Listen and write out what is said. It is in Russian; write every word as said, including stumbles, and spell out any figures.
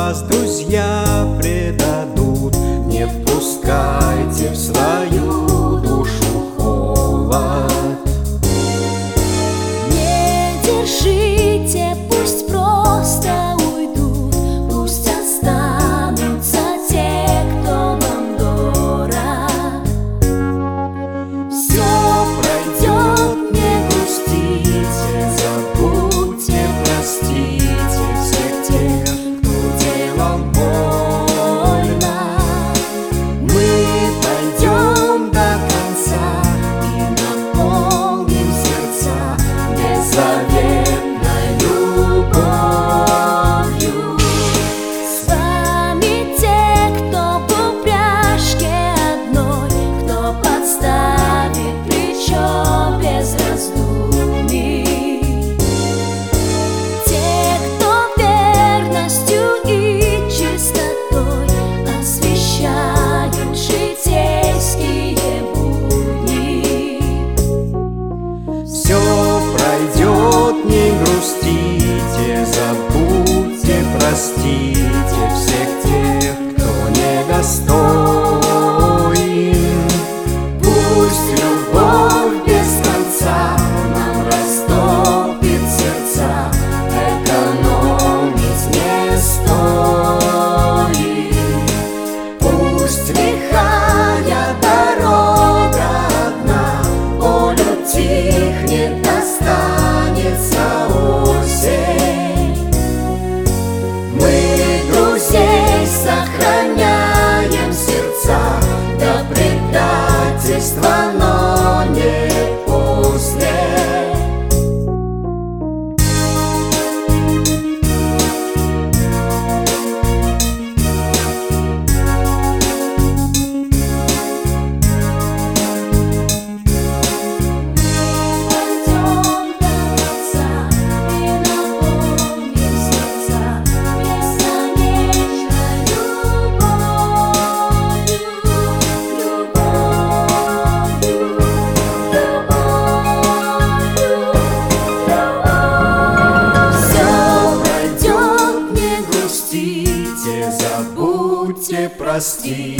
вас друзья предадут, не впускайте в свою душу холод. Не держите, пусть просто уйдут, пусть останутся те, кто вам дорог. Все пройдет, не грустите, забудьте, простите всех тех, кто делал больно. Мы пойдем до конца и наполним сердца беззаветной любовью. С вами те, кто в упряжке одной, кто подставит плечо без раздумий. Те, кто верностью и чистотой освещают житейские будни. Все пройдет, не грустите, забудьте, простите всех тех, кто недостоин. Пусть любовь без конца нам растопит сердца, экономить не стоит. Пусть лихая дорога одна, боль утихнет, достанется осень. Мы друзей сохраняем сердца до предательства, но не после. Забудьте, простите